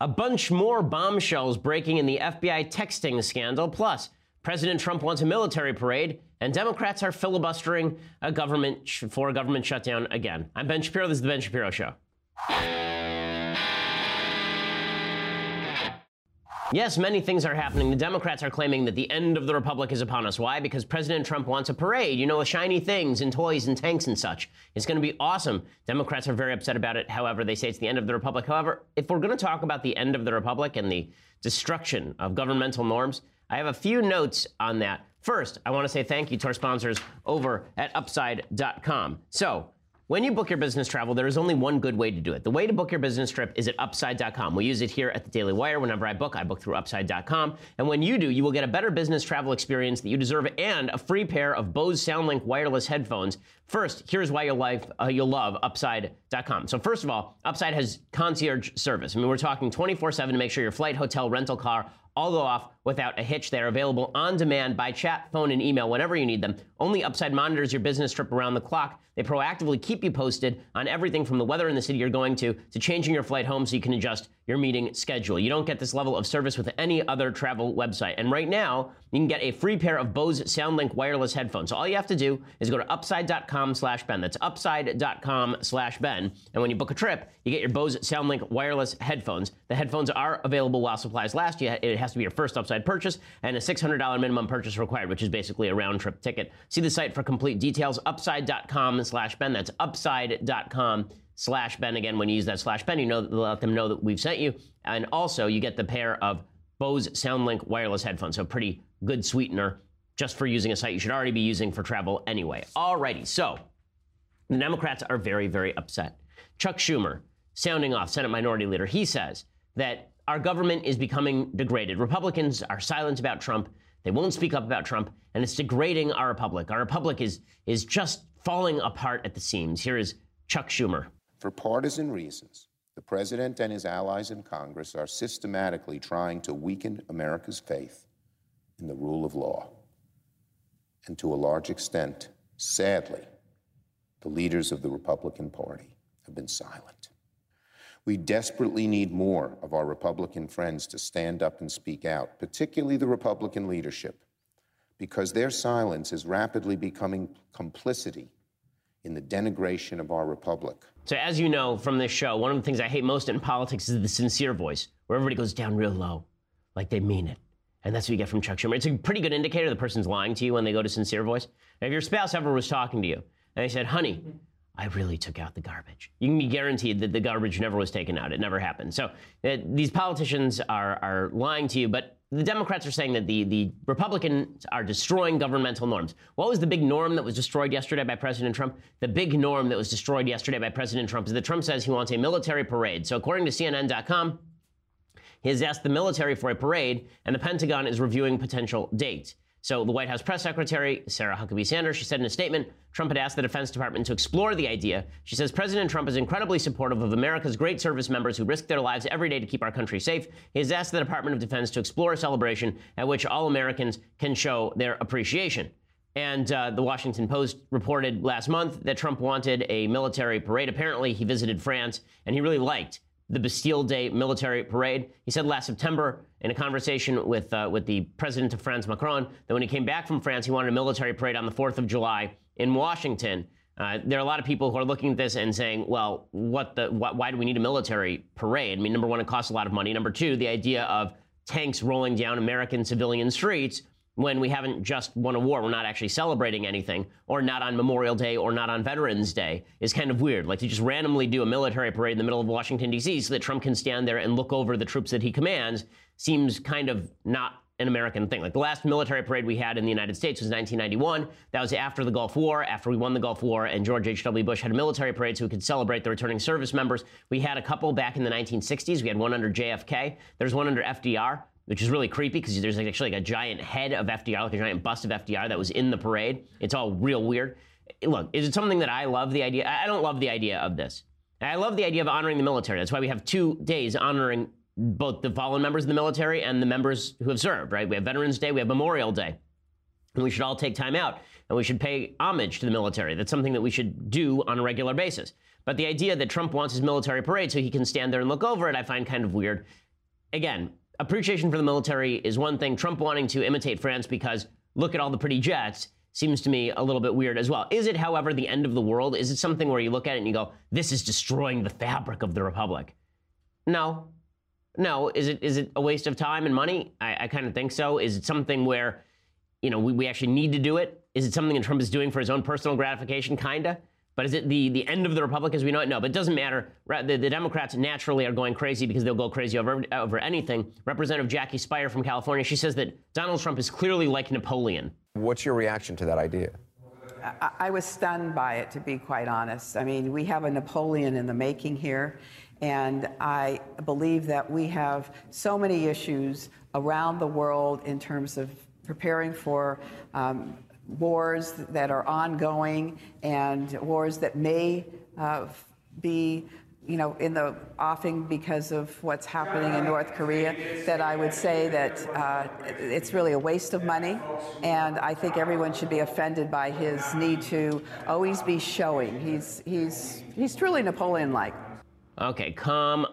A bunch more bombshells breaking in the FBI texting scandal. Plus, President Trump wants a military parade, and Democrats are filibustering a government shutdown again. I'm Ben Shapiro. This is The Ben Shapiro Show. Yes, many things are happening. The Democrats are claiming that the end of the Republic is upon us. Why? Because President Trump wants a parade, with shiny things and toys and tanks and such. It's going to be awesome. Democrats are very upset about it. However, they say it's the end of the Republic. However, if we're going to talk about the end of the Republic and the destruction of governmental norms, I have a few notes on that. First, I want to say thank you to our sponsors over at Upside.com. So, when you book your business travel, there is only one good way to do it. The way to book your business trip is at Upside.com. We use it here at the Daily Wire. Whenever I book through Upside.com. And when you do, you will get a better business travel experience that you deserve and a free pair of Bose SoundLink wireless headphones. First, here's why you'll love Upside.com. So first of all, Upside has concierge service. We're talking 24/7 to make sure your flight, hotel, rental car all go off without a hitch. They're available on demand by chat, phone, and email whenever you need them. Only Upside monitors your business trip around the clock. They proactively keep you posted on everything from the weather in the city you're going to changing your flight home so you can adjust your meeting schedule. You don't get this level of service with any other travel website. And right now, you can get a free pair of Bose SoundLink wireless headphones. So all you have to do is go to Upside.com/Ben. That's Upside.com/Ben. And when you book a trip, you get your Bose SoundLink wireless headphones. The headphones are available while supplies last. It has to be your first Upside purchase and a $600 minimum purchase required, which is basically a round-trip ticket. See the site for complete details, Upside.com/Ben. That's Upside.com/Ben. Again, when you use that /Ben, let them know that we've sent you. And also, you get the pair of Bose SoundLink wireless headphones. So pretty good sweetener just for using a site you should already be using for travel anyway. Alrighty, so the Democrats are very, very upset. Chuck Schumer, sounding off, Senate Minority Leader, he says that our government is becoming degraded. Republicans are silent about Trump. They won't speak up about Trump, and it's degrading our republic. Our republic is just falling apart at the seams. Here is Chuck Schumer. For partisan reasons, the president and his allies in Congress are systematically trying to weaken America's faith in the rule of law. And to a large extent, sadly, the leaders of the Republican Party have been silent. We desperately need more of our Republican friends to stand up and speak out, particularly the Republican leadership, because their silence is rapidly becoming complicity in the denigration of our republic. So as you know from this show, one of the things I hate most in politics is the sincere voice, where everybody goes down real low, like they mean it. And that's what you get from Chuck Schumer. It's a pretty good indicator the person's lying to you when they go to sincere voice. Now, if your spouse ever was talking to you and they said, honey, I really took out the garbage, you can be guaranteed that the garbage never was taken out. It never happened. So these politicians are lying to you, but the Democrats are saying that the Republicans are destroying governmental norms. What was the big norm that was destroyed yesterday by President Trump? The big norm that was destroyed yesterday by President Trump is that Trump says he wants a military parade. So according to CNN.com, he has asked the military for a parade, and the Pentagon is reviewing potential dates. So the White House press secretary, Sarah Huckabee Sanders, she said in a statement, Trump had asked the Defense Department to explore the idea. She says President Trump is incredibly supportive of America's great service members who risk their lives every day to keep our country safe. He has asked the Department of Defense to explore a celebration at which all Americans can show their appreciation. And the Washington Post reported last month that Trump wanted a military parade. Apparently, he visited France, and he really liked the Bastille Day military parade. He said last September in a conversation with the president of France, Macron, that when he came back from France, he wanted a military parade on the 4th of July in Washington. There are a lot of people who are looking at this and saying, well, why do we need a military parade? I mean, number one, it costs a lot of money. Number two, the idea of tanks rolling down American civilian streets when we haven't just won a war, we're not actually celebrating anything, or not on Memorial Day or not on Veterans Day, is kind of weird. Like to just randomly do a military parade in the middle of Washington, D.C. so that Trump can stand there and look over the troops that he commands seems kind of not an American thing. Like the last military parade we had in the United States was 1991. That was after the Gulf War, after we won the Gulf War, and George H.W. Bush had a military parade so we could celebrate the returning service members. We had a couple back in the 1960s. We had one under JFK. There's one under FDR, which is really creepy because there's actually like a giant head of FDR, like a giant bust of FDR that was in the parade. It's all real weird. Look, is it something that I love the idea? I don't love the idea of this. I love the idea of honoring the military. That's why we have 2 days honoring both the fallen members of the military and the members who have served, right? We have Veterans Day, we have Memorial Day. And we should all take time out and we should pay homage to the military. That's something that we should do on a regular basis. But the idea that Trump wants his military parade so he can stand there and look over it, I find kind of weird. again, appreciation for the military is one thing. Trump wanting to imitate France because look at all the pretty jets seems to me a little bit weird as well. Is it, however, the end of the world? Is it something where you look at it and you go, this is destroying the fabric of the republic? No. No. Is it a waste of time and money? I kind of think so. Is it something where, we actually need to do it? Is it something that Trump is doing for his own personal gratification? Kinda. But is it the end of the republic as we know it? No, but it doesn't matter. The Democrats naturally are going crazy because they'll go crazy over anything. Representative Jackie Speier from California, she says that Donald Trump is clearly like Napoleon. What's your reaction to that idea? I was stunned by it, to be quite honest. I mean, we have a Napoleon in the making here, and I believe that we have so many issues around the world in terms of preparing for wars that are ongoing and wars that may be, in the offing because of what's happening in North Korea, that I would say that it's really a waste of money. And I think everyone should be offended by his need to always be showing. He's truly Napoleon-like. Okay, come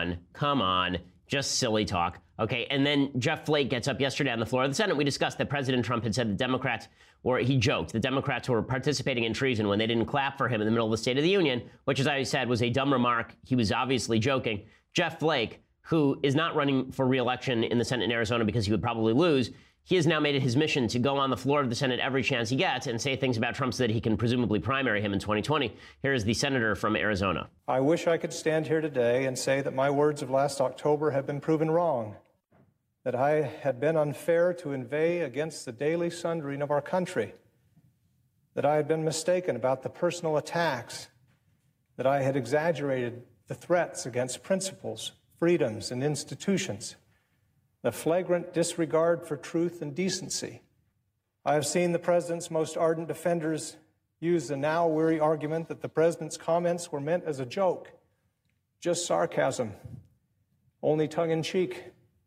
on. Just silly talk. Okay, and then Jeff Flake gets up yesterday on the floor of the Senate. We discussed that President Trump had said the Democrats, or he joked, the Democrats were participating in treason when they didn't clap for him in the middle of the State of the Union, which, as I said, was a dumb remark. He was obviously joking. Jeff Flake, who is not running for re-election in the Senate in Arizona because he would probably lose, he has now made it his mission to go on the floor of the Senate every chance he gets and say things about Trump so that he can presumably primary him in 2020. Here is the senator from Arizona. I wish I could stand here today and say that my words of last October have been proven wrong, that I had been unfair to inveigh against the daily sundering of our country, that I had been mistaken about the personal attacks, that I had exaggerated the threats against principles, freedoms, and institutions, the flagrant disregard for truth and decency. I have seen the president's most ardent defenders use the now weary argument that the president's comments were meant as a joke, just sarcasm, only tongue-in-cheek.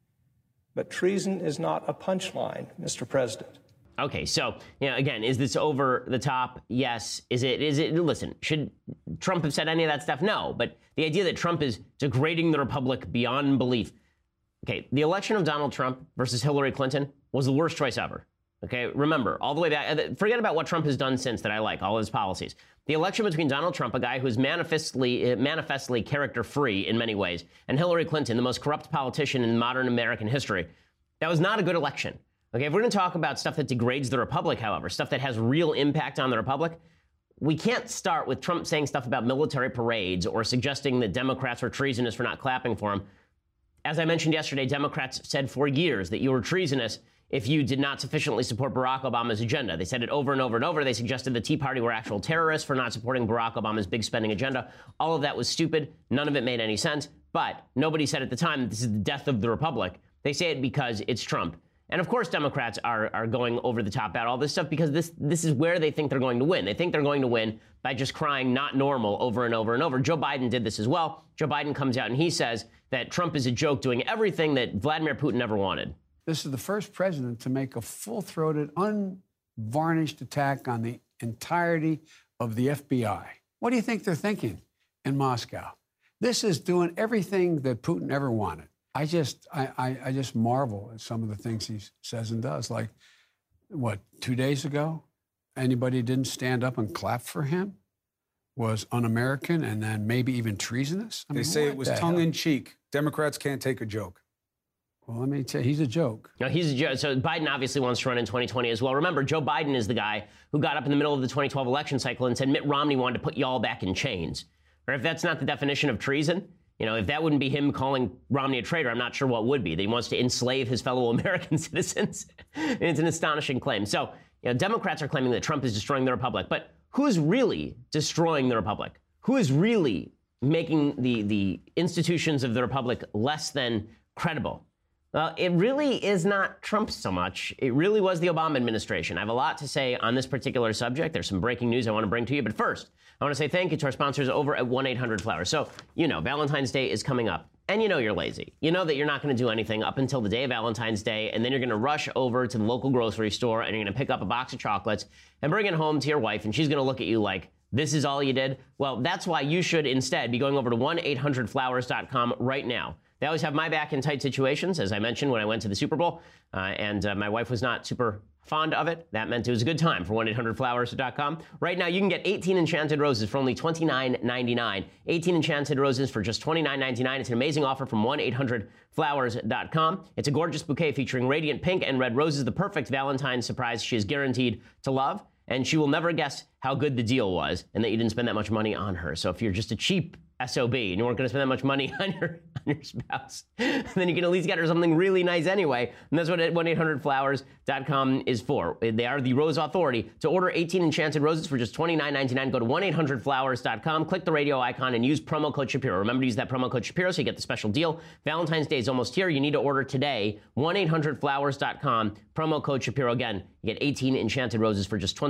But treason is not a punchline, Mr. President. Okay, so, again, is this over the top? Yes. Is it, listen, should Trump have said any of that stuff? No, but the idea that Trump is degrading the republic beyond belief. Okay, the election of Donald Trump versus Hillary Clinton was the worst choice ever. Okay, remember, all the way back, forget about what Trump has done since that I like, all his policies. The election between Donald Trump, a guy who's manifestly character-free in many ways, and Hillary Clinton, the most corrupt politician in modern American history, that was not a good election. Okay, if we're going to talk about stuff that degrades the republic, however, stuff that has real impact on the republic, we can't start with Trump saying stuff about military parades or suggesting that Democrats are treasonous for not clapping for him. As I mentioned yesterday, Democrats said for years that you were treasonous if you did not sufficiently support Barack Obama's agenda. They said it over and over and over. They suggested the Tea Party were actual terrorists for not supporting Barack Obama's big spending agenda. All of that was stupid. None of it made any sense. But nobody said at the time that this is the death of the republic. They say it because it's Trump. And of course, Democrats are going over the top about all this stuff because this is where they think they're going to win. They think they're going to win by just crying not normal over and over and over. Joe Biden did this as well. Joe Biden comes out and he says that Trump is a joke doing everything that Vladimir Putin ever wanted. This is the first president to make a full-throated, unvarnished attack on the entirety of the FBI. What do you think they're thinking in Moscow? This is doing everything that Putin ever wanted. I just marvel at some of the things he says and does. Like, what, 2 days ago, anybody didn't stand up and clap for him was un-American and then maybe even treasonous? They say it was tongue-in-cheek. Democrats can't take a joke. Well, let me tell you, he's a joke. No, he's a joke. So Biden obviously wants to run in 2020 as well. Remember, Joe Biden is the guy who got up in the middle of the 2012 election cycle and said Mitt Romney wanted to put you all back in chains. Or if that's not the definition of treason, if that wouldn't be him calling Romney a traitor, I'm not sure what would be. That he wants to enslave his fellow American citizens. It's an astonishing claim. So, Democrats are claiming that Trump is destroying the republic. But who is really destroying the republic? Who is really making the institutions of the republic less than credible? Well, it really is not Trump so much. It really was the Obama administration. I have a lot to say on this particular subject. There's some breaking news I want to bring to you. But first, I want to say thank you to our sponsors over at 1-800-Flowers. So, Valentine's Day is coming up. And you're lazy. You know that you're not going to do anything up until the day of Valentine's Day. And then you're going to rush over to the local grocery store and you're going to pick up a box of chocolates and bring it home to your wife. And she's going to look at you like, this is all you did? Well, that's why you should instead be going over to 1-800-Flowers.com right now. They always have my back in tight situations, as I mentioned when I went to the Super Bowl, and my wife was not super fond of it. That meant it was a good time for 1-800-Flowers.com. Right now, you can get 18 enchanted roses for only $29.99. 18 enchanted roses for just $29.99. It's an amazing offer from 1-800-Flowers.com. It's a gorgeous bouquet featuring radiant pink and red roses, the perfect Valentine's surprise she is guaranteed to love. And she will never guess how good the deal was and that you didn't spend that much money on her. So if you're just a cheap SOB and you weren't going to spend that much money on your spouse, then you can at least get her something really nice anyway. And that's what 1-800-Flowers.com is for. They are the Rose Authority. To order 18 enchanted roses for just $29.99, go to 1-800-Flowers.com, click the radio icon, and use promo code Shapiro. Remember to use that promo code Shapiro so you get the special deal. Valentine's Day is almost here. You need to order today. 1-800-Flowers.com, promo code Shapiro. Again, you get 18 enchanted roses for just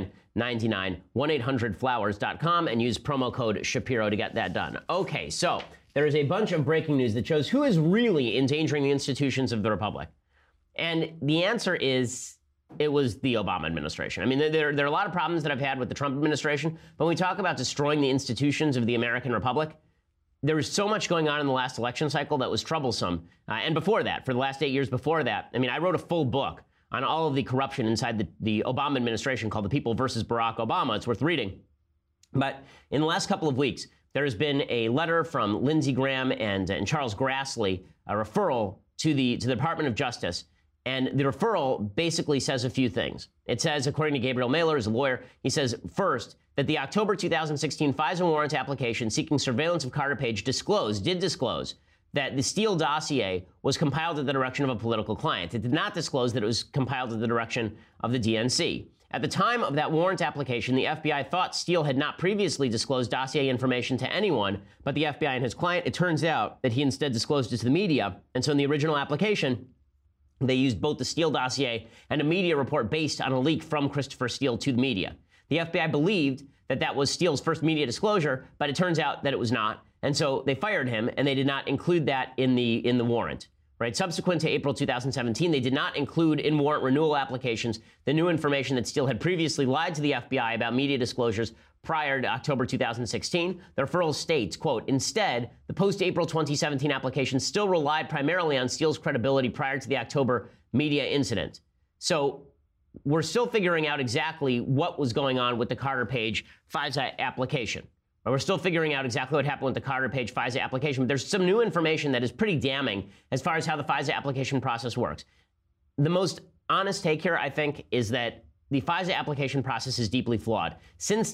$29.99. 1-800-Flowers.com and use promo code Shapiro to get that done. Okay, so there is a bunch of breaking news that shows who is really endangering the institutions of the Republic. And the answer is it was the Obama administration. I mean, there are a lot of problems that I've had with the Trump administration, but when we talk about destroying the institutions of the American Republic, there was so much going on in the last election cycle that was troublesome. And before that, for the last 8 years before that, I mean, I wrote a full book on all of the corruption inside the Obama administration called The People versus Barack Obama. It's worth reading. But in the last couple of weeks, there has been a letter from Lindsey Graham and Charles Grassley, a referral to the Department of Justice. And the referral basically says a few things. It says, according to Gabriel Mailer, as a lawyer, he says, first, that the October 2016 FISA warrant application seeking surveillance of Carter Page did disclose that the Steele dossier was compiled at the direction of a political client. It did not disclose that it was compiled at the direction of the DNC. At the time of that warrant application, the FBI thought Steele had not previously disclosed dossier information to anyone but the FBI and his client. It turns out that he instead disclosed it to the media. And so in the original application, they used both the Steele dossier and a media report based on a leak from Christopher Steele to the media. The FBI believed that that was Steele's first media disclosure, but it turns out that it was not. And so they fired him, and they did not include that in the warrant. Right? Subsequent to April 2017, they did not include in warrant renewal applications the new information that Steele had previously lied to the FBI about media disclosures prior to October 2016. The referral states, quote, instead, the post-April 2017 application still relied primarily on Steele's credibility prior to the October media incident. So we're still figuring out exactly what was going on with the Carter Page FISA application. We're still figuring out exactly what happened with the Carter Page FISA application, but there's some new information that is pretty damning as far as how the FISA application process works. The most honest take here, I think, is that the FISA application process is deeply flawed. Since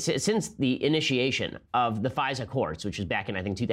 the initiation of the FISA courts, which is back in, I think,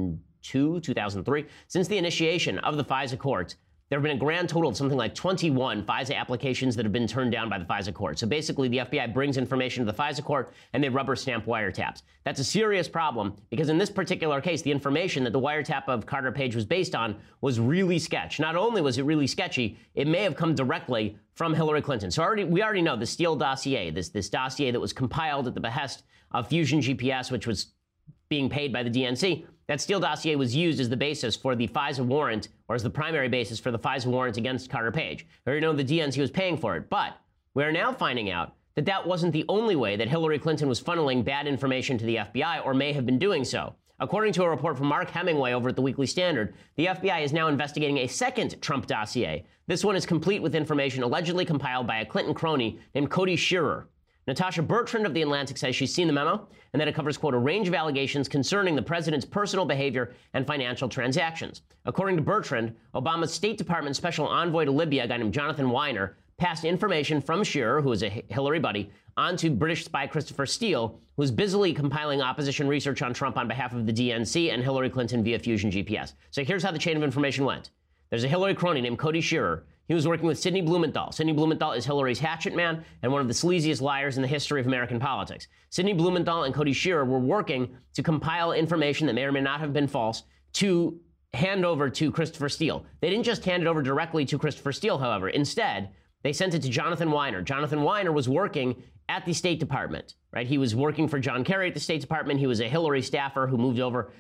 2002, 2003, since the initiation of the FISA courts, there have been a grand total of something like 21 FISA applications that have been turned down by the FISA court. So basically, the FBI brings information to the FISA court and they rubber stamp wiretaps. That's a serious problem because in this particular case, the information that the wiretap of Carter Page was based on was really sketch. Not only was it really sketchy, it may have come directly from Hillary Clinton. So we already know the Steele dossier, this dossier that was compiled at the behest of Fusion GPS, which was being paid by the DNC. That Steele dossier was used as the basis for the FISA warrant, or as the primary basis for the FISA warrant against Carter Page. We already know the DNC was paying for it, but we are now finding out that that wasn't the only way that Hillary Clinton was funneling bad information to the FBI, or may have been doing so. According to a report from Mark Hemingway over at the Weekly Standard, the FBI is now investigating a second Trump dossier. This one is complete with information allegedly compiled by a Clinton crony named Cody Shearer. Natasha Bertrand of The Atlantic says she's seen the memo and that it covers, quote, a range of allegations concerning the president's personal behavior and financial transactions. According to Bertrand, Obama's State Department special envoy to Libya, a guy named Jonathan Weiner, passed information from Shearer, who is a Hillary buddy, on to British spy Christopher Steele, who was busily compiling opposition research on Trump on behalf of the DNC and Hillary Clinton via Fusion GPS. So here's how the chain of information went. There's a Hillary crony named Cody Shearer. He was working with Sidney Blumenthal. Sidney Blumenthal is Hillary's hatchet man and one of the sleaziest liars in the history of American politics. Sidney Blumenthal and Cody Shearer were working to compile information that may or may not have been false to hand over to Christopher Steele. They didn't just hand it over directly to Christopher Steele, however. Instead, they sent it to Jonathan Weiner. Jonathan Weiner was working at the State Department, right? He was working for John Kerry at the State Department. He was a Hillary staffer who moved over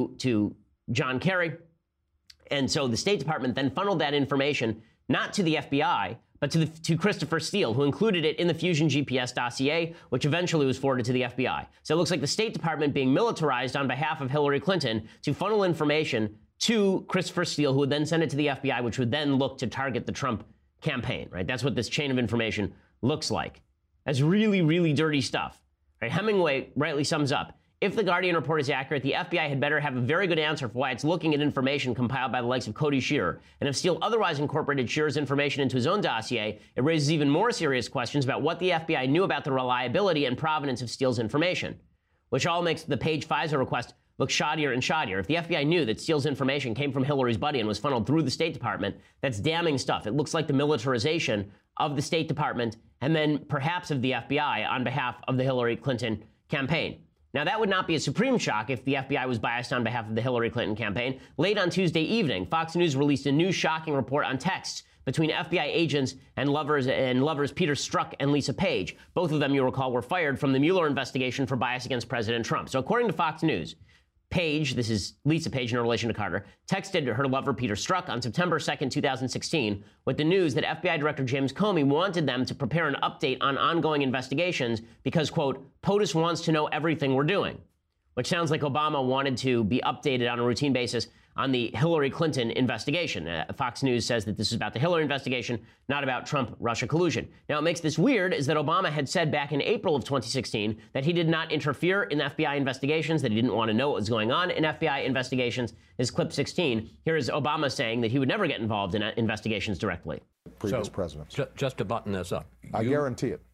to John Kerry. And so the State Department then funneled that information not to the FBI, but to Christopher Steele, who included it in the Fusion GPS dossier, which eventually was forwarded to the FBI. So it looks like the State Department being militarized on behalf of Hillary Clinton to funnel information to Christopher Steele, who would then send it to the FBI, which would then look to target the Trump campaign, right? That's what this chain of information looks like. That's really, really dirty stuff. Right? Hemingway rightly sums up, if the Guardian report is accurate, the FBI had better have a very good answer for why it's looking at information compiled by the likes of Cody Shearer. And if Steele otherwise incorporated Shearer's information into his own dossier, it raises even more serious questions about what the FBI knew about the reliability and provenance of Steele's information, which all makes the Page FISA request look shoddier and shoddier. If the FBI knew that Steele's information came from Hillary's buddy and was funneled through the State Department, that's damning stuff. It looks like the militarization of the State Department and then perhaps of the FBI on behalf of the Hillary Clinton campaign. Now, that would not be a supreme shock if the FBI was biased on behalf of the Hillary Clinton campaign. Late on Tuesday evening, Fox News released a new shocking report on texts between FBI agents and lovers Peter Strzok and Lisa Page. Both of them, you'll recall, were fired from the Mueller investigation for bias against President Trump. So according to Fox News, Page, this is Lisa Page in relation to Carter, texted her lover Peter Strzok on September 2nd, 2016, with the news that FBI Director James Comey wanted them to prepare an update on ongoing investigations because, quote, POTUS wants to know everything we're doing, which sounds like Obama wanted to be updated on a routine basis on the Hillary Clinton investigation. Fox News says that this is about the Hillary investigation, not about Trump-Russia collusion. Now, what makes this weird is that Obama had said back in April of 2016 that he did not interfere in FBI investigations, that he didn't want to know what was going on in FBI investigations. This is clip 16. Here is Obama saying that he would never get involved in investigations directly. Previous presidents. Just to button this up. I guarantee it.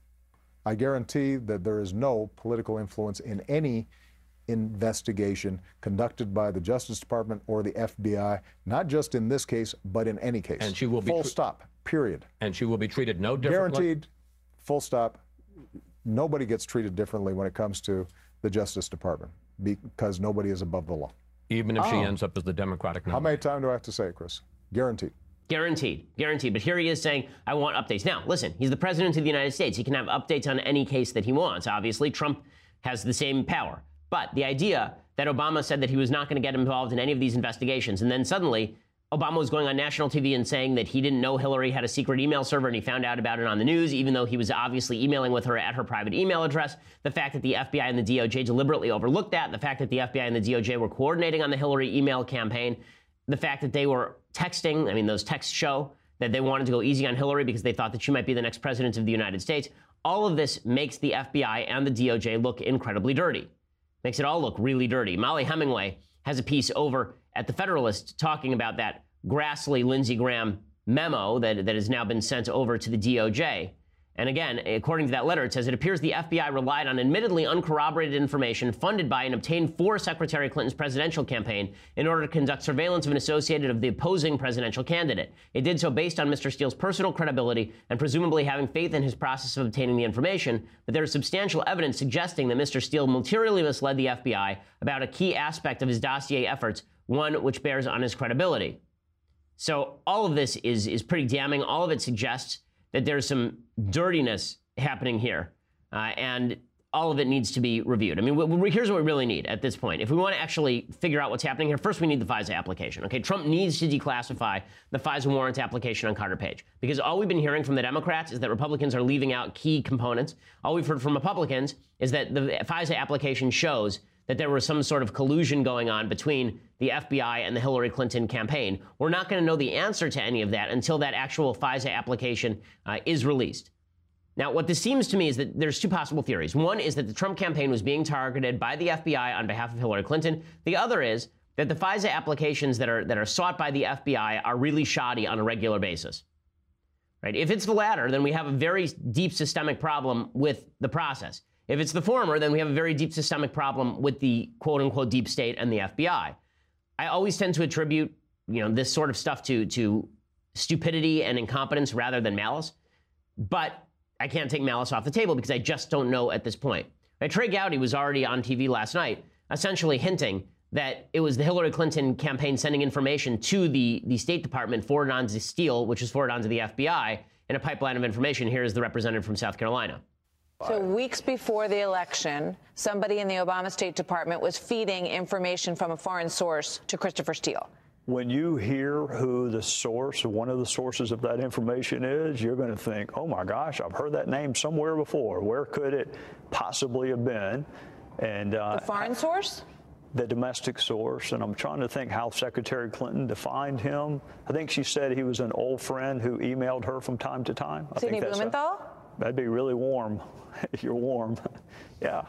I guarantee that there is no political influence in any investigation conducted by the Justice Department or the FBI, not just in this case, but in any case. And she will be full stop, period. And she will be treated no differently? Guaranteed, full stop. Nobody gets treated differently when it comes to the Justice Department because nobody is above the law. Even if she ends up as the Democratic nominee? How many times do I have to say it, Chris? Guaranteed. Guaranteed. But here he is saying, I want updates. Now, listen, he's the president of the United States. He can have updates on any case that he wants. Obviously, Trump has the same power. But the idea that Obama said that he was not going to get involved in any of these investigations, and then suddenly Obama was going on national TV and saying that he didn't know Hillary had a secret email server and he found out about it on the news, even though he was obviously emailing with her at her private email address. The fact that the FBI and the DOJ deliberately overlooked that, the fact that the FBI and the DOJ were coordinating on the Hillary email campaign, the fact that they were texting, I mean, those texts show that they wanted to go easy on Hillary because they thought that she might be the next president of the United States. All of this makes the FBI and the DOJ look incredibly dirty. Makes it all look really dirty. Molly Hemingway has a piece over at The Federalist talking about that Grassley-Lindsey Graham memo that has now been sent over to the DOJ. And again, according to that letter, it says it appears the FBI relied on admittedly uncorroborated information funded by and obtained for Secretary Clinton's presidential campaign in order to conduct surveillance of an associate of the opposing presidential candidate. It did so based on Mr. Steele's personal credibility and presumably having faith in his process of obtaining the information, but there is substantial evidence suggesting that Mr. Steele materially misled the FBI about a key aspect of his dossier efforts, one which bears on his credibility. So all of this is pretty damning. All of it suggests that there's some dirtiness happening here, and all of it needs to be reviewed. I mean, here's what we really need at this point. If we want to actually figure out what's happening here, first we need the FISA application. Okay, Trump needs to declassify the FISA warrant application on Carter Page, because all we've been hearing from the Democrats is that Republicans are leaving out key components. All we've heard from Republicans is that the FISA application shows that there was some sort of collusion going on between the FBI and the Hillary Clinton campaign. We're not going to know the answer to any of that until that actual FISA application is released. Now, what this seems to me is that there's two possible theories. One is that the Trump campaign was being targeted by the FBI on behalf of Hillary Clinton. The other is that the FISA applications that are sought by the FBI are really shoddy on a regular basis. Right? If it's the latter, then we have a very deep systemic problem with the process. If it's the former, then we have a very deep systemic problem with the quote-unquote deep state and the FBI. I always tend to attribute, this sort of stuff to stupidity and incompetence rather than malice. But I can't take malice off the table because I just don't know at this point. Right? Trey Gowdy was already on TV last night, essentially hinting that it was the Hillary Clinton campaign sending information to the State Department, forwarded on to Steele, which was forwarded on to the FBI, in a pipeline of information. Here is the representative from South Carolina. So weeks before the election, somebody in the Obama State Department was feeding information from a foreign source to Christopher Steele. When you hear who the source or one of the sources of that information is, you're going to think, oh, my gosh, I've heard that name somewhere before. Where could it possibly have been? And the foreign source? the domestic source, and I'm trying to think how Secretary Clinton defined him. I think she said he was an old friend who emailed her from time to time. Sidney Blumenthal? That'd be really warm. You're warm. Yeah.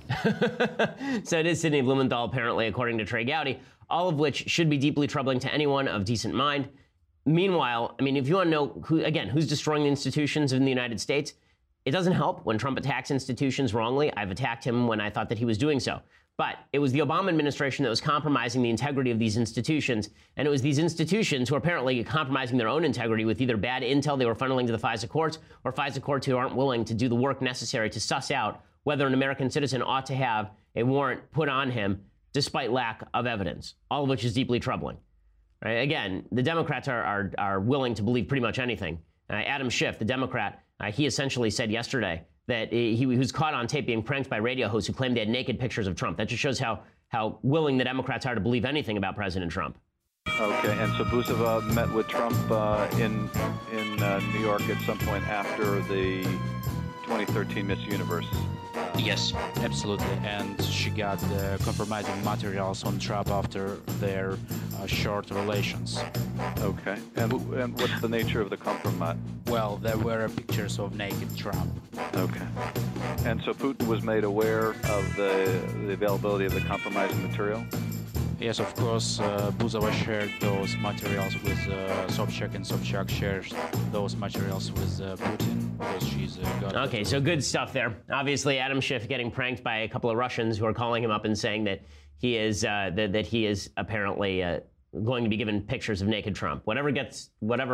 So it is Sidney Blumenthal, apparently, according to Trey Gowdy, all of which should be deeply troubling to anyone of decent mind. Meanwhile, I mean, if you want to know, who's destroying the institutions in the United States, it doesn't help when Trump attacks institutions wrongly. I've attacked him when I thought that he was doing so. But it was the Obama administration that was compromising the integrity of these institutions, and it was these institutions who are apparently compromising their own integrity with either bad intel they were funneling to the FISA courts, or FISA courts who aren't willing to do the work necessary to suss out whether an American citizen ought to have a warrant put on him despite lack of evidence, all of which is deeply troubling. Right? Again, the Democrats are willing to believe pretty much anything. Adam Schiff, the Democrat, he essentially said yesterday that he was caught on tape being pranked by radio hosts who claimed they had naked pictures of Trump. That just shows how willing the Democrats are to believe anything about President Trump. Okay, and so Buzova met with Trump in New York at some point after the 2013 Miss Universe. Yes, absolutely. And she got compromising materials on Trump after their short relations. Okay. And what's the nature of the compromise? Well, there were pictures of naked Trump. Okay. And so Putin was made aware of the availability of the compromising material? Yes, of course. Buzova shared those materials with Sobchak, and Sobchak shares those materials with Putin because she's got. Okay, so good stuff there. Obviously, Adam Schiff getting pranked by a couple of Russians who are calling him up and saying that he is apparently going to be given pictures of naked Trump. Whatever gets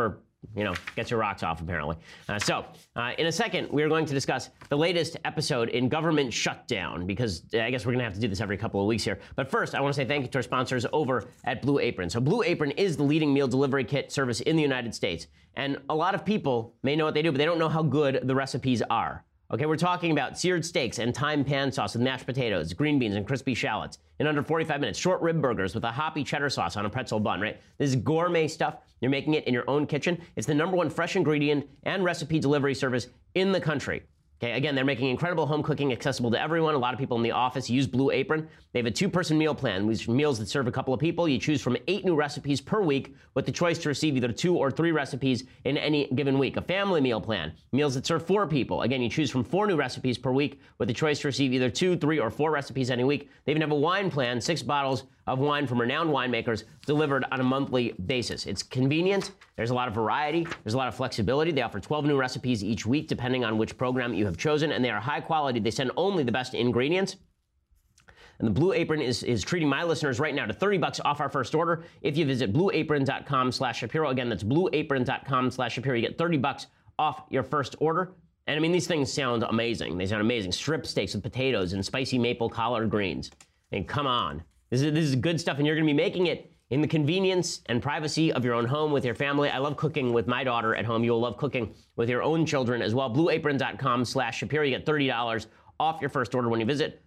your rocks off, apparently. In a second, we are going to discuss the latest episode in government shutdown, because I guess we're going to have to do this every couple of weeks here. But first, I want to say thank you to our sponsors over at Blue Apron. So Blue Apron is the leading meal delivery kit service in the United States. And a lot of people may know what they do, but they don't know how good the recipes are. Okay, we're talking about seared steaks and thyme pan sauce with mashed potatoes, green beans, and crispy shallots in under 45 minutes. Short rib burgers with a hoppy cheddar sauce on a pretzel bun, right? This is gourmet stuff. You're making it in your own kitchen. It's the #1 fresh ingredient and recipe delivery service in the country. Okay, again, they're making incredible home cooking accessible to everyone. A lot of people in the office use Blue Apron. They have a 2-person meal plan, which meals that serve a couple of people. You choose from 8 new recipes per week with the choice to receive either 2 or 3 recipes in any given week. A family meal plan, meals that serve 4 people. Again, you choose from 4 new recipes per week with the choice to receive either 2, 3, or 4 recipes any week. They even have a wine plan, 6 bottles of wine from renowned winemakers delivered on a monthly basis. It's convenient. There's a lot of variety. There's a lot of flexibility. They offer 12 new recipes each week, depending on which program you have chosen, and they are high quality. They send only the best ingredients. And the Blue Apron is treating my listeners right now to $30 off our first order if you visit blueapron.com/Shapiro. Again, that's blueapron.com/Shapiro. You get $30 off your first order. And I mean, these things sound amazing. They sound amazing. Strip steaks with potatoes and spicy maple collard greens. I mean, come on. This is good stuff, and you're going to be making it in the convenience and privacy of your own home with your family. I love cooking with my daughter at home. You'll love cooking with your own children as well. Blueapron.com/Shapiro. You get $30 off your first order when you visit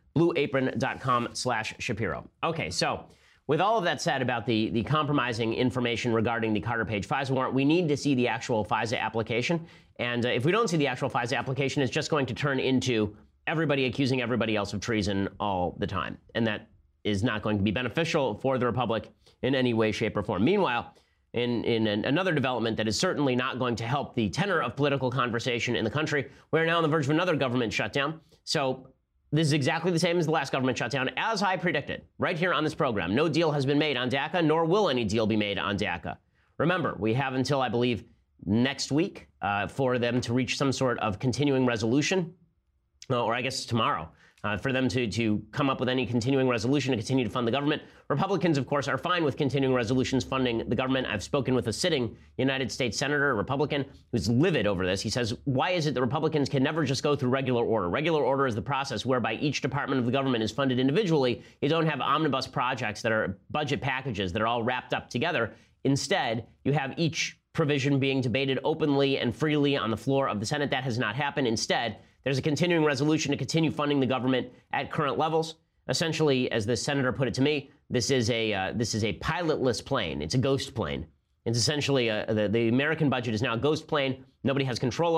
blueapron.com/Shapiro. Okay, so with all of that said about the compromising information regarding the Carter Page FISA warrant, we need to see the actual FISA application. And if we don't see the actual FISA application, it's just going to turn into everybody accusing everybody else of treason all the time. And that is not going to be beneficial for the Republic in any way, shape, or form. Meanwhile, in another development that is certainly not going to help the tenor of political conversation in the country, we're now on the verge of another government shutdown. So this is exactly the same as the last government shutdown, as I predicted, right here on this program. No deal has been made on DACA, nor will any deal be made on DACA. Remember, we have until, I believe, next week for them to reach some sort of continuing resolution, or I guess tomorrow, for them to come up with any continuing resolution to continue to fund the government. Republicans, of course, are fine with continuing resolutions funding the government. I've spoken with a sitting United States Senator, a Republican, who's livid over this. He says, why is it that Republicans can never just go through regular order? Regular order is the process whereby each department of the government is funded individually. You don't have omnibus projects that are budget packages that are all wrapped up together. Instead, you have each provision being debated openly and freely on the floor of the Senate. That has not happened. Instead, there's a continuing resolution to continue funding the government at current levels. Essentially, as the senator put it to me, this is a pilotless plane. It's a ghost plane. It's essentially the American budget is now a ghost plane. Nobody has control over it.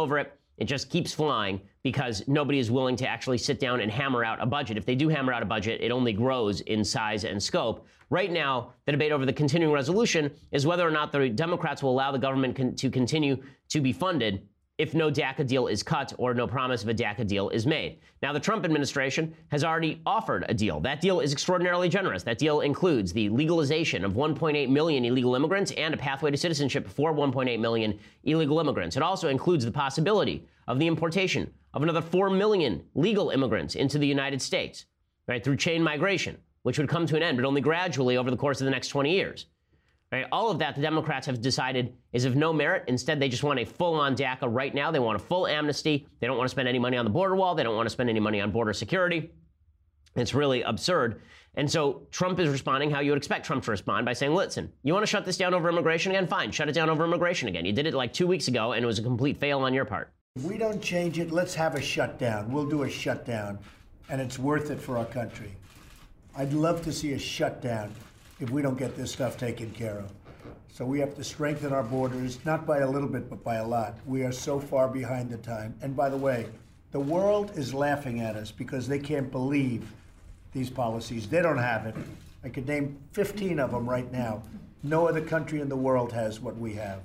It just keeps flying because nobody is willing to actually sit down and hammer out a budget. If they do hammer out a budget, it only grows in size and scope. Right now, the debate over the continuing resolution is whether or not the Democrats will allow the government to continue to be funded if no DACA deal is cut or no promise of a DACA deal is made. Now, the Trump administration has already offered a deal. That deal is extraordinarily generous. That deal includes the legalization of 1.8 million illegal immigrants and a pathway to citizenship for 1.8 million illegal immigrants. It also includes the possibility of the importation of another 4 million legal immigrants into the United States, right, through chain migration, which would come to an end, but only gradually over the course of the next 20 years. Right? All of that, the Democrats have decided, is of no merit. Instead, they just want a full-on DACA right now. They want a full amnesty. They don't want to spend any money on the border wall. They don't want to spend any money on border security. It's really absurd. And so Trump is responding how you would expect Trump to respond, by saying, listen, you want to shut this down over immigration again? Fine, shut it down over immigration again. You did it like 2 weeks ago, and it was a complete fail on your part. If we don't change it, let's have a shutdown. We'll do a shutdown, and it's worth it for our country. I'd love to see a shutdown if we don't get this stuff taken care of. So we have to strengthen our borders, not by a little bit, but by a lot. We are so far behind the time. And by the way, the world is laughing at us because they can't believe these policies. They don't have it. I could name 15 of them right now. No other country in the world has what we have.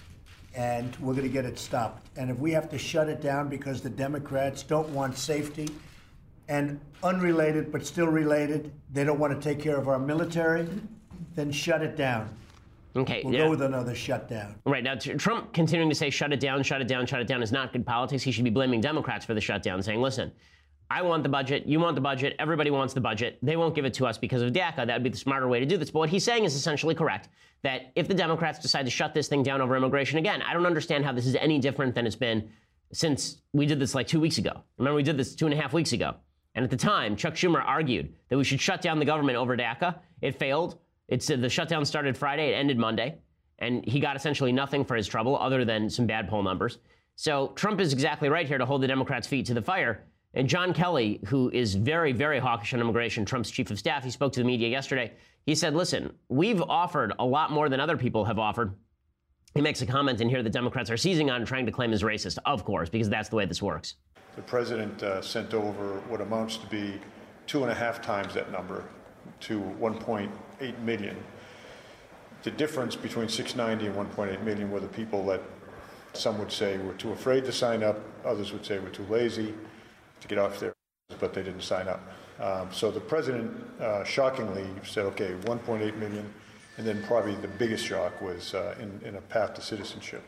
And we're going to get it stopped. And if we have to shut it down because the Democrats don't want safety, and unrelated but still related, they don't want to take care of our military, then shut it down. Okay, we'll go with another shutdown. Right. Now, Trump continuing to say shut it down, shut it down, shut it down is not good politics. He should be blaming Democrats for the shutdown, saying, listen, I want the budget, you want the budget, everybody wants the budget. They won't give it to us because of DACA. That would be the smarter way to do this. But what he's saying is essentially correct, that if the Democrats decide to shut this thing down over immigration, again, I don't understand how this is any different than it's been since we did this like 2 weeks ago. Remember, we did this 2.5 weeks ago. And at the time, Chuck Schumer argued that we should shut down the government over DACA. It failed. The shutdown started Friday. It ended Monday. And he got essentially nothing for his trouble other than some bad poll numbers. So Trump is exactly right here to hold the Democrats' feet to the fire. And John Kelly, who is very, very hawkish on immigration, Trump's chief of staff, he spoke to the media yesterday. He said, listen, we've offered a lot more than other people have offered. He makes a comment in here that Democrats are seizing on and trying to claim as racist, of course, because that's the way this works. The president sent over what amounts to be 2.5 times that number to 1.8 million. The difference between 690 and 1.8 million were the people that some would say were too afraid to sign up, others would say were too lazy to get off their, but they didn't sign up. So the president shockingly said, okay, 1.8 million, and then probably the biggest shock was in a path to citizenship.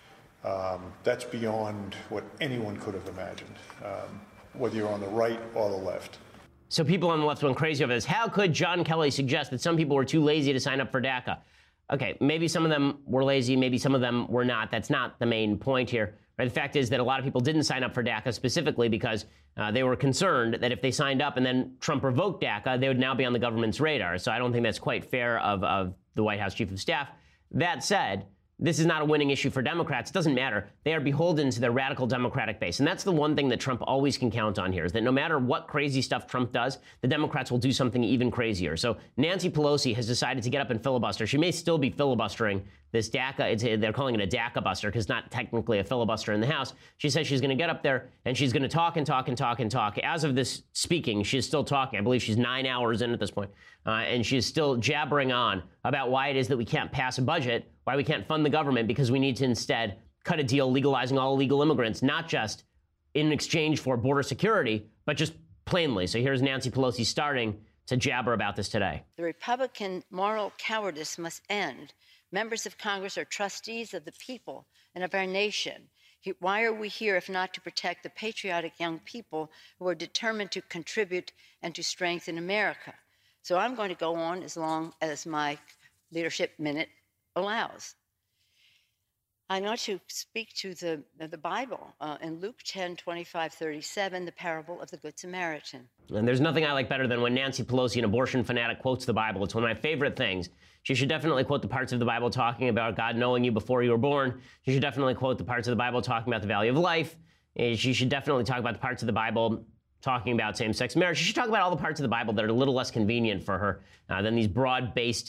That's beyond what anyone could have imagined, whether you're on the right or the left. So people on the left went crazy over this. How could John Kelly suggest that some people were too lazy to sign up for DACA? Okay, maybe some of them were lazy, maybe some of them were not. That's not the main point here. Right? The fact is that a lot of people didn't sign up for DACA specifically because they were concerned that if they signed up and then Trump revoked DACA, they would now be on the government's radar. So I don't think that's quite fair of the White House chief of staff. That said, this is not a winning issue for Democrats. It doesn't matter. They are beholden to their radical Democratic base. And that's the one thing that Trump always can count on here, is that no matter what crazy stuff Trump does, the Democrats will do something even crazier. So Nancy Pelosi has decided to get up and filibuster. She may still be filibustering this DACA. They're calling it a DACA buster because it's not technically a filibuster in the House. She says she's going to get up there and she's going to talk and talk and talk and talk. As of this speaking, she's still talking. I believe she's 9 hours in at this point. And she's still jabbering on about why it is that we can't pass a budget, why we can't fund the government, because we need to instead cut a deal legalizing all illegal immigrants, not just in exchange for border security, but just plainly. So here's Nancy Pelosi starting to jabber about this today. The Republican moral cowardice must end. Members of Congress are trustees of the people and of our nation. Why are we here if not to protect the patriotic young people who are determined to contribute and to strengthen America? So I'm going to go on as long as my leadership minute allows. I want to speak to the Bible in Luke 10:25-37, the parable of the Good Samaritan. And there's nothing I like better than when Nancy Pelosi, an abortion fanatic, quotes the Bible. It's one of my favorite things. She should definitely quote the parts of the Bible talking about God knowing you before you were born. She should definitely quote the parts of the Bible talking about the value of life. She should definitely talk about the parts of the Bible talking about same-sex marriage. She should talk about all the parts of the Bible that are a little less convenient for her than these broad-based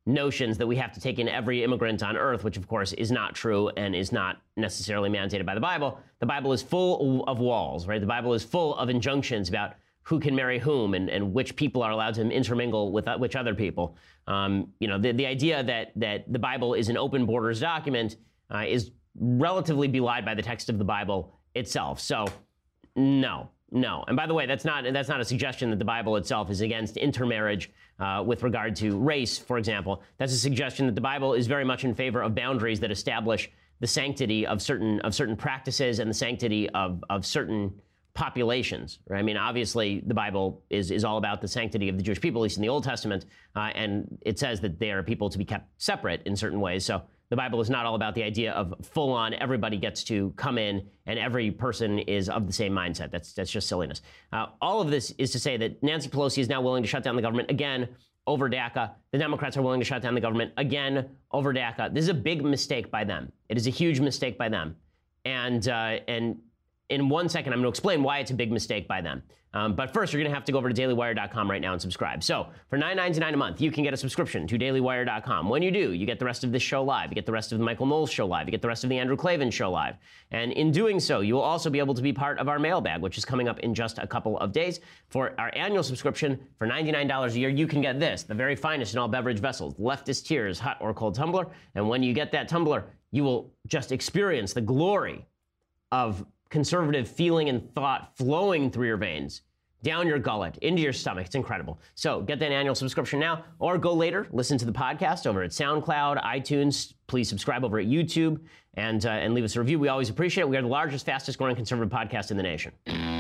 notions that we have to take in every immigrant on earth, which of course is not true and is not necessarily mandated by the Bible is full of walls, right? The Bible is full of injunctions about who can marry whom and which people are allowed to intermingle with which other people. The idea that the Bible is an open borders document is relatively belied by the text of the Bible itself. So, no. And by the way, that's not a suggestion that the Bible itself is against intermarriage with regard to race, for example. That's a suggestion that the Bible is very much in favor of boundaries that establish the sanctity of certain practices and the sanctity of certain populations, right? I mean, obviously, the Bible is all about the sanctity of the Jewish people, at least in the Old Testament, and it says that they are people to be kept separate in certain ways. So the Bible is not all about the idea of full-on everybody gets to come in and every person is of the same mindset. That's just silliness. All of this is to say that Nancy Pelosi is now willing to shut down the government again over DACA. The Democrats are willing to shut down the government again over DACA. This is a big mistake by them. It is a huge mistake by them. And in 1 second, I'm going to explain why it's a big mistake by them. But first, you're going to have to go over to dailywire.com right now and subscribe. So for $9.99 a month, you can get a subscription to dailywire.com. When you do, you get the rest of this show live. You get the rest of the Michael Knowles show live. You get the rest of the Andrew Klavan show live. And in doing so, you will also be able to be part of our mailbag, which is coming up in just a couple of days. For our annual subscription, for $99 a year, you can get this, the very finest in all beverage vessels, Leftist Tears hot or cold tumbler. And when you get that tumbler, you will just experience the glory of conservative feeling and thought flowing through your veins, down your gullet, into your stomach. It's incredible. So get that annual subscription now, or go later, listen to the podcast over at SoundCloud, iTunes. Please subscribe over at YouTube and leave us a review. We always appreciate it. We are the largest, fastest growing conservative podcast in the nation.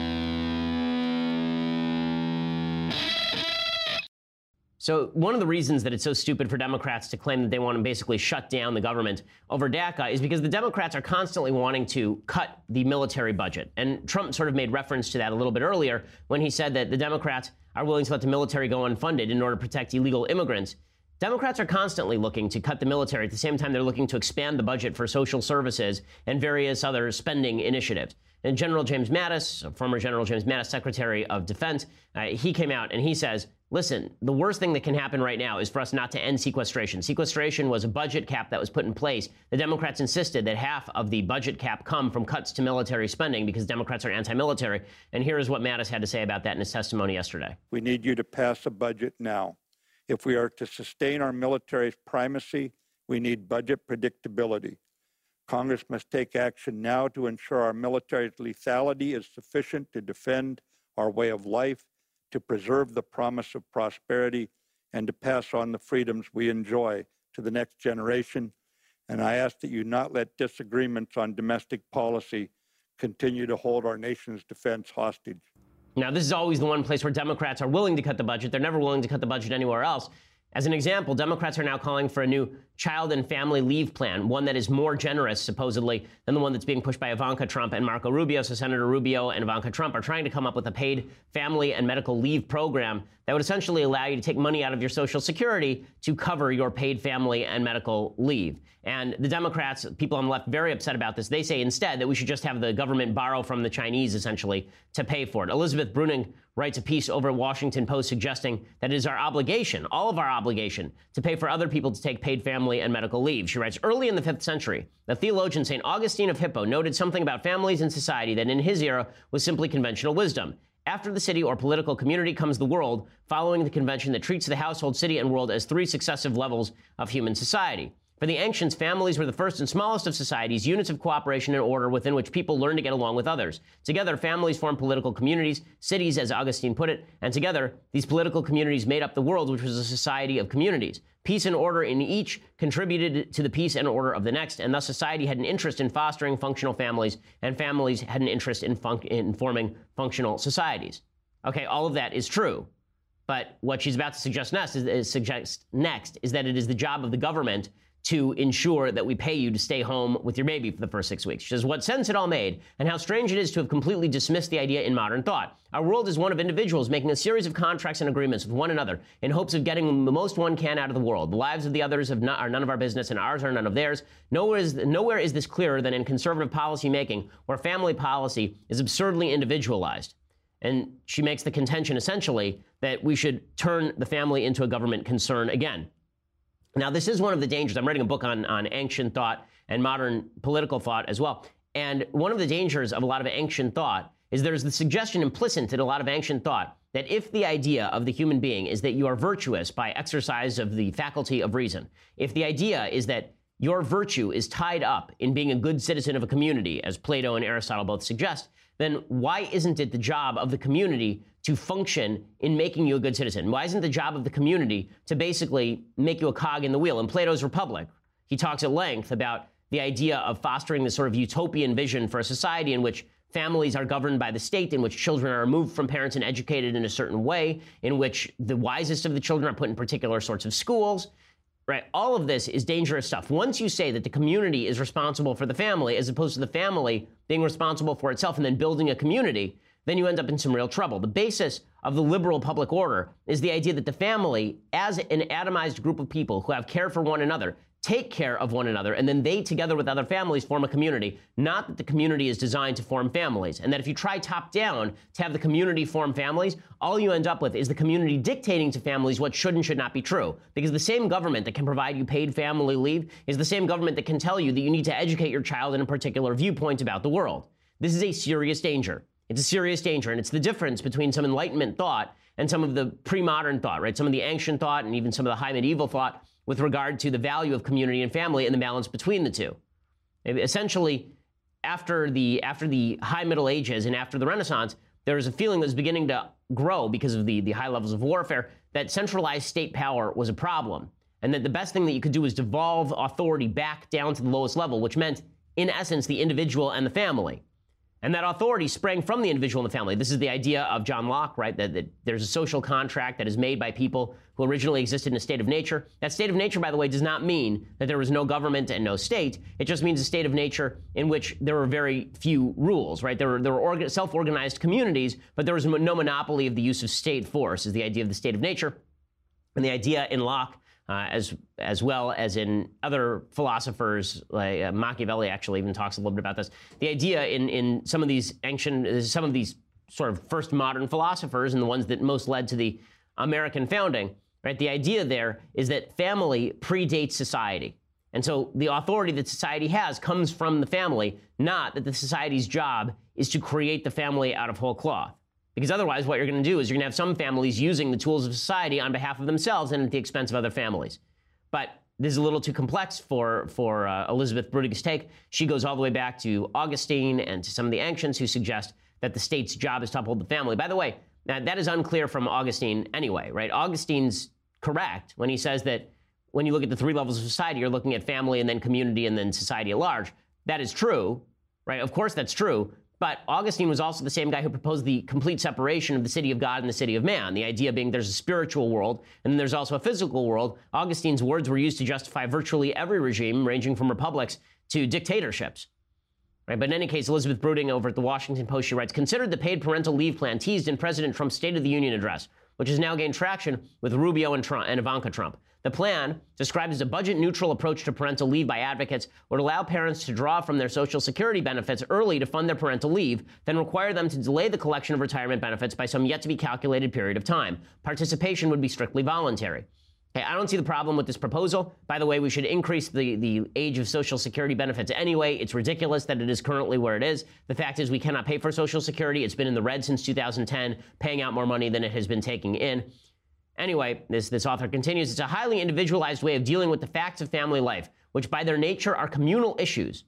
So one of the reasons that it's so stupid for Democrats to claim that they want to basically shut down the government over DACA is because the Democrats are constantly wanting to cut the military budget. And Trump sort of made reference to that a little bit earlier when he said that the Democrats are willing to let the military go unfunded in order to protect illegal immigrants. Democrats are constantly looking to cut the military at the same time they're looking to expand the budget for social services and various other spending initiatives. And General James Mattis, former General James Mattis, Secretary of Defense, he came out and he says, listen, the worst thing that can happen right now is for us not to end sequestration. Sequestration was a budget cap that was put in place. The Democrats insisted that half of the budget cap come from cuts to military spending because Democrats are anti-military. And here is what Mattis had to say about that in his testimony yesterday. We need you to pass a budget now. If we are to sustain our military's primacy, we need budget predictability. Congress must take action now to ensure our military's lethality is sufficient to defend our way of life, to preserve the promise of prosperity, and to pass on the freedoms we enjoy to the next generation. And I ask that you not let disagreements on domestic policy continue to hold our nation's defense hostage. Now, this is always the one place where Democrats are willing to cut the budget. They're never willing to cut the budget anywhere else. As an example, Democrats are now calling for a new child and family leave plan, one that is more generous, supposedly, than the one that's being pushed by Ivanka Trump and Marco Rubio. So Senator Rubio and Ivanka Trump are trying to come up with a paid family and medical leave program that would essentially allow you to take money out of your Social Security to cover your paid family and medical leave. And the Democrats, people on the left, very upset about this. They say instead that we should just have the government borrow from the Chinese, essentially, to pay for it. Elizabeth Bruning writes a piece over at Washington Post suggesting that it is our obligation, all of our obligation, to pay for other people to take paid family and medical leave. She writes, early in the 5th century, the theologian St. Augustine of Hippo noted something about families and society that in his era was simply conventional wisdom. After the city or political community comes the world, following the convention that treats the household, city, and world as 3 successive levels of human society. For the ancients, families were the first and smallest of societies, units of cooperation and order within which people learn to get along with others. Together, families form political communities, cities, as Augustine put it, and together, these political communities made up the world, which was a society of communities. Peace and order in each contributed to the peace and order of the next, and thus society had an interest in fostering functional families, and families had an interest in forming functional societies. Okay, all of that is true. But what she's about to suggest next is that it is the job of the government to ensure that we pay you to stay home with your baby for the first 6 weeks. She says, what sense it all made, and how strange it is to have completely dismissed the idea in modern thought. Our world is one of individuals making a series of contracts and agreements with one another in hopes of getting the most one can out of the world. The lives of the others are none of our business, and ours are none of theirs. Nowhere is this clearer than in conservative policy making, where family policy is absurdly individualized. And she makes the contention, essentially, that we should turn the family into a government concern again. Now, this is one of the dangers. I'm writing a book on ancient thought and modern political thought as well. And one of the dangers of a lot of ancient thought is there's the suggestion implicit in a lot of ancient thought that if the idea of the human being is that you are virtuous by exercise of the faculty of reason, if the idea is that your virtue is tied up in being a good citizen of a community, as Plato and Aristotle both suggest, then why isn't it the job of the community to function in making you a good citizen? Why isn't the job of the community to basically make you a cog in the wheel? In Plato's Republic, he talks at length about the idea of fostering this sort of utopian vision for a society in which families are governed by the state, in which children are removed from parents and educated in a certain way, in which the wisest of the children are put in particular sorts of schools. Right? All of this is dangerous stuff. Once you say that the community is responsible for the family, as opposed to the family being responsible for itself and then building a community, then you end up in some real trouble. The basis of the liberal public order is the idea that the family, as an atomized group of people who have care for one another, take care of one another, and then they, together with other families, form a community. Not that the community is designed to form families, and that if you try top down to have the community form families, all you end up with is the community dictating to families what should and should not be true. Because the same government that can provide you paid family leave is the same government that can tell you that you need to educate your child in a particular viewpoint about the world. This is a serious danger. It's a serious danger, and it's the difference between some Enlightenment thought and some of the pre-modern thought, right? Some of the ancient thought and even some of the high medieval thought with regard to the value of community and family and the balance between the two. Essentially, after the High Middle Ages and after the Renaissance, there was a feeling that was beginning to grow because of the high levels of warfare that centralized state power was a problem, and that the best thing that you could do was devolve authority back down to the lowest level, which meant, in essence, the individual and the family. And that authority sprang from the individual and the family. This is the idea of John Locke, right? That there's a social contract that is made by people who originally existed in a state of nature. That state of nature, by the way, does not mean that there was no government and no state. It just means a state of nature in which there were very few rules, right? There were self-organized communities, but there was no monopoly of the use of state force, is the idea of the state of nature. And the idea in Locke, as well as in other philosophers, like Machiavelli actually even talks a little bit about this. The idea in some of these sort of first modern philosophers and the ones that most led to the American founding, right? The idea there is that family predates society. And so the authority that society has comes from the family, not that the society's job is to create the family out of whole cloth. Because otherwise, what you're going to do is you're going to have some families using the tools of society on behalf of themselves and at the expense of other families. But this is a little too complex for Elizabeth Brudig's take. She goes all the way back to Augustine and to some of the ancients who suggest that the state's job is to uphold the family. By the way, that is unclear from Augustine anyway, right? Augustine's correct when he says that when you look at the three levels of society, you're looking at family and then community and then society at large. That is true, right? Of course that's true. But Augustine was also the same guy who proposed the complete separation of the city of God and the city of man. The idea being there's a spiritual world and then there's also a physical world. Augustine's words were used to justify virtually every regime, ranging from republics to dictatorships. Right? But in any case, Elizabeth Brudig over at the Washington Post, she writes, considered the paid parental leave plan teased in President Trump's State of the Union address, which has now gained traction with Rubio and Ivanka Trump. The plan, described as a budget-neutral approach to parental leave by advocates, would allow parents to draw from their Social Security benefits early to fund their parental leave, then require them to delay the collection of retirement benefits by some yet-to-be-calculated period of time. Participation would be strictly voluntary. Okay, I don't see the problem with this proposal. By the way, we should increase the age of Social Security benefits anyway. It's ridiculous that it is currently where it is. The fact is we cannot pay for Social Security. It's been in the red since 2010, paying out more money than it has been taking in. Anyway, this author continues, it's a highly individualized way of dealing with the facts of family life, which by their nature are communal issues.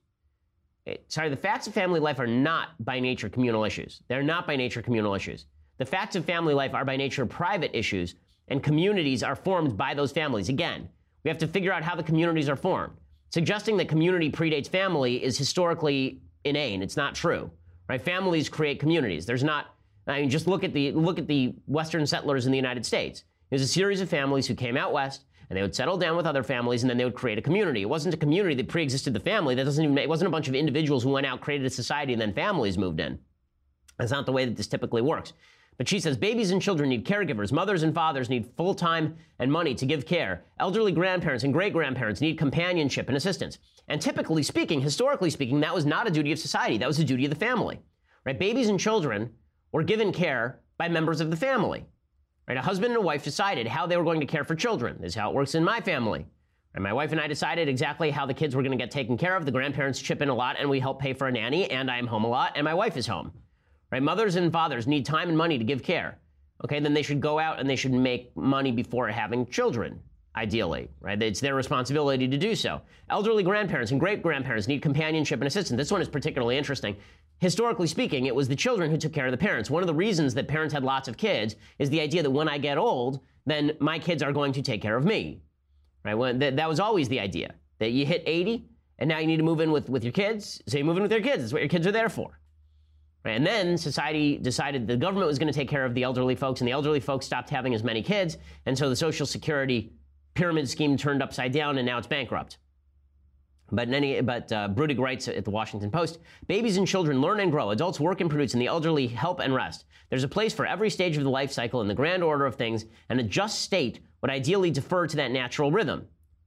The facts of family life are not by nature communal issues. They're not by nature communal issues. The facts of family life are by nature private issues, and communities are formed by those families. Again, we have to figure out how the communities are formed. Suggesting that community predates family is historically inane. It's not true, right? Families create communities. There's not, I mean, just look at the Western settlers in the United States. There's a series of families who came out west, and they would settle down with other families, and then they would create a community. It wasn't a community that pre-existed the family. It wasn't a bunch of individuals who went out, created a society, and then families moved in. That's not the way that this typically works. But she says, babies and children need caregivers. Mothers and fathers need full time and money to give care. Elderly grandparents and great-grandparents need companionship and assistance. And typically speaking, historically speaking, that was not a duty of society. That was a duty of the family. Right? Babies and children were given care by members of the family. Right? A husband and a wife decided how they were going to care for children. This is how it works in my family. And my wife and I decided exactly how the kids were going to get taken care of. The grandparents chip in a lot, and we help pay for a nanny, and I'm home a lot, and my wife is home. Right? Mothers and fathers need time and money to give care. Okay, then they should go out and they should make money before having children, ideally. Right? It's their responsibility to do so. Elderly grandparents and great-grandparents need companionship and assistance. This one is particularly interesting. Historically speaking, it was the children who took care of the parents. One of the reasons that parents had lots of kids is the idea that when I get old, then my kids are going to take care of me. Right? That was always the idea, that you hit 80, and now you need to move in with your kids. So you move in with your kids. That's what your kids are there for. Right? And then society decided the government was going to take care of the elderly folks, and the elderly folks stopped having as many kids, and so the Social Security pyramid scheme turned upside down, and now it's bankrupt. But Brudig writes at the Washington Post, babies and children learn and grow, adults work and produce, and the elderly help and rest. There's a place for every stage of the life cycle in the grand order of things, and a just state would ideally defer to that natural rhythm.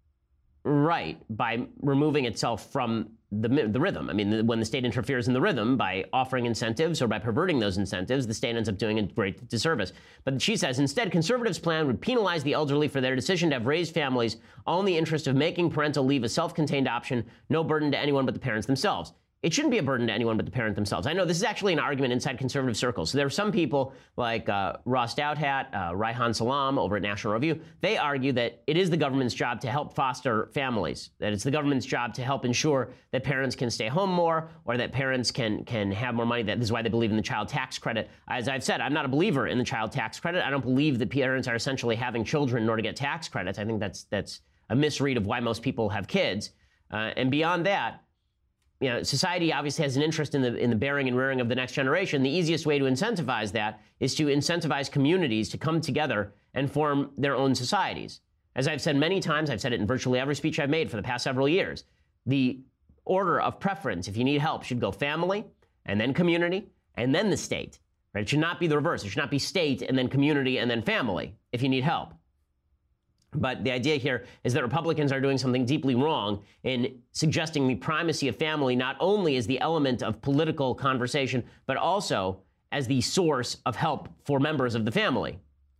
Right, by removing itself from the rhythm. I mean, when the state interferes in the rhythm by offering incentives or by perverting those incentives, the state ends up doing a great disservice. But she says, instead, conservatives' plan would penalize the elderly for their decision to have raised families, all in the interest of making parental leave a self-contained option, no burden to anyone but the parents themselves. It shouldn't be a burden to anyone but the parent themselves. I know this is actually an argument inside conservative circles. So there are some people like Ross Douthat, Reihan Salam over at National Review. They argue that it is the government's job to help foster families, that it's the government's job to help ensure that parents can stay home more or that parents can have more money. This is why they believe in the child tax credit. As I've said, I'm not a believer in the child tax credit. I don't believe that parents are essentially having children in order to get tax credits. I think that's a misread of why most people have kids. And beyond that, you know, society obviously has an interest in the bearing and rearing of the next generation. The easiest way to incentivize that is to incentivize communities to come together and form their own societies. As I've said many times, I've said it in virtually every speech I've made for the past several years, the order of preference, if you need help, should go family, and then community, and then the state. Right? It should not be the reverse. It should not be state, and then community, and then family, if you need help. But the idea here is that Republicans are doing something deeply wrong in suggesting the primacy of family not only as the element of political conversation, but also as the source of help for members of the family.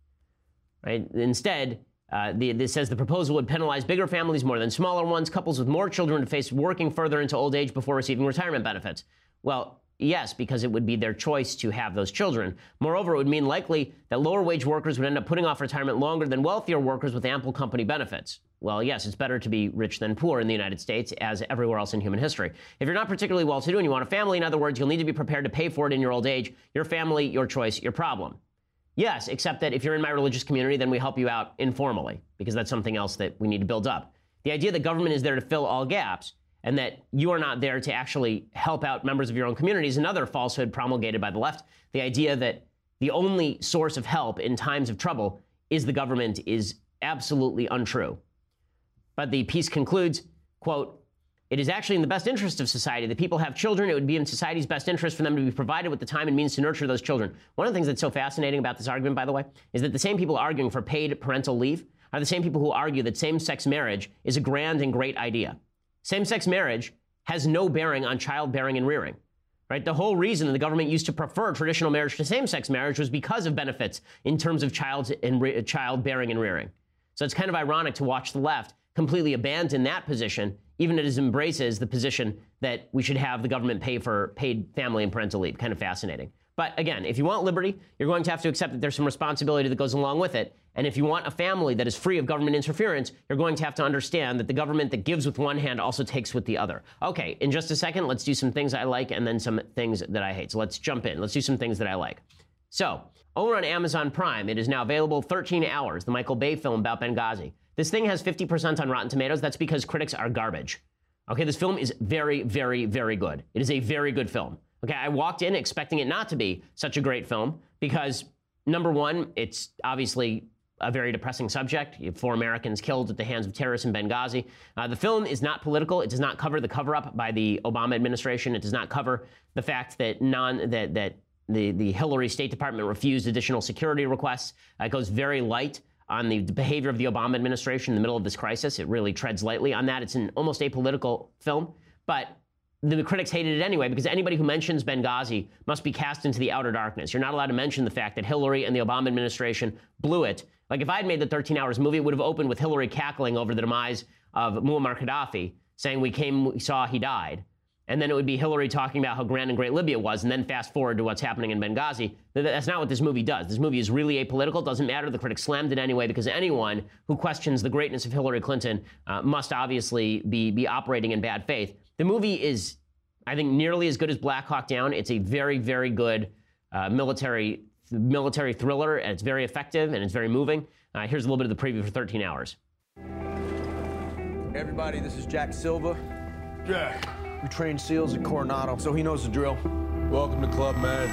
Right? Instead, this says the proposal would penalize bigger families more than smaller ones. Couples with more children to face working further into old age before receiving retirement benefits. Well, yes, because it would be their choice to have those children. Moreover, it would mean likely that lower wage workers would end up putting off retirement longer than wealthier workers with ample company benefits. Well, yes, it's better to be rich than poor in the United States, as everywhere else in human history. If you're not particularly well-to-do and you want a family, in other words, you'll need to be prepared to pay for it in your old age. Your family, your choice, your problem. Yes, except that if you're in my religious community, then we help you out informally, because that's something else that we need to build up. The idea that government is there to fill all gaps and that you are not there to actually help out members of your own community is another falsehood promulgated by the left. The idea that the only source of help in times of trouble is the government is absolutely untrue. But the piece concludes, quote, it is actually in the best interest of society that people have children. It would be in society's best interest for them to be provided with the time and means to nurture those children. One of the things that's so fascinating about this argument, by the way, is that the same people arguing for paid parental leave are the same people who argue that same-sex marriage is a grand and great idea. Same-sex marriage has no bearing on childbearing and rearing, right? The whole reason the government used to prefer traditional marriage to same-sex marriage was because of benefits in terms of childbearing and rearing. So it's kind of ironic to watch the left completely abandon that position, even as it embraces the position that we should have the government pay for paid family and parental leave. Kind of fascinating. But again, if you want liberty, you're going to have to accept that there's some responsibility that goes along with it. And if you want a family that is free of government interference, you're going to have to understand that the government that gives with one hand also takes with the other. Okay, in just a second, let's do some things I like and then some things that I hate. So let's jump in. Let's do some things that I like. So, over on Amazon Prime, it is now available 13 Hours, the Michael Bay film about Benghazi. This thing has 50% on Rotten Tomatoes. That's because critics are garbage. Okay, this film is very, very, very good. It is a very good film. Okay, I walked in expecting it not to be such a great film because, number one, it's obviously a very depressing subject. You have 4 Americans killed at the hands of terrorists in Benghazi. The film is not political. It does not cover the cover-up by the Obama administration. It does not cover the fact that the Hillary State Department refused additional security requests. It goes very light on the behavior of the Obama administration in the middle of this crisis. It really treads lightly on that. It's an almost apolitical film, but the critics hated it anyway because anybody who mentions Benghazi must be cast into the outer darkness. You're not allowed to mention the fact that Hillary and the Obama administration blew it. Like if I had made the 13 Hours movie, it would have opened with Hillary cackling over the demise of Muammar Gaddafi saying we saw, he died. And then it would be Hillary talking about how grand and great Libya was, and then fast forward to what's happening in Benghazi. That's not what this movie does. This movie is really apolitical. It doesn't matter. The critics slammed it anyway, because anyone who questions the greatness of Hillary Clinton must obviously be operating in bad faith. The movie is, I think, nearly as good as Black Hawk Down. It's a very, very good military thriller, and it's very effective, and it's very moving. Here's a little bit of the preview for 13 Hours. Hey everybody, this is Jack Silva. Jack. We train SEALs at Coronado, so he knows the drill. Welcome to Club Med.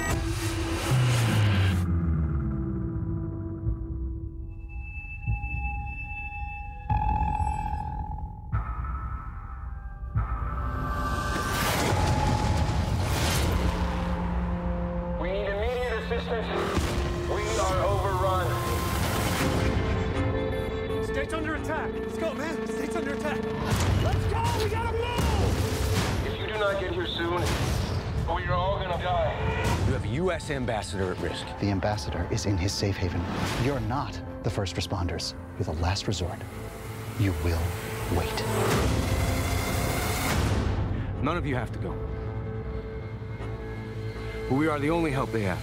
We need immediate assistance. We are overrun. State's under attack. Let's go, man. State's under attack. Let's go. We gotta move. If you do not get here soon, we are all gonna die. You have a U.S. ambassador at risk. The ambassador is in his safe haven. You're not the first responders. You're the last resort. You will wait. None of you have to go. But we are the only help they have.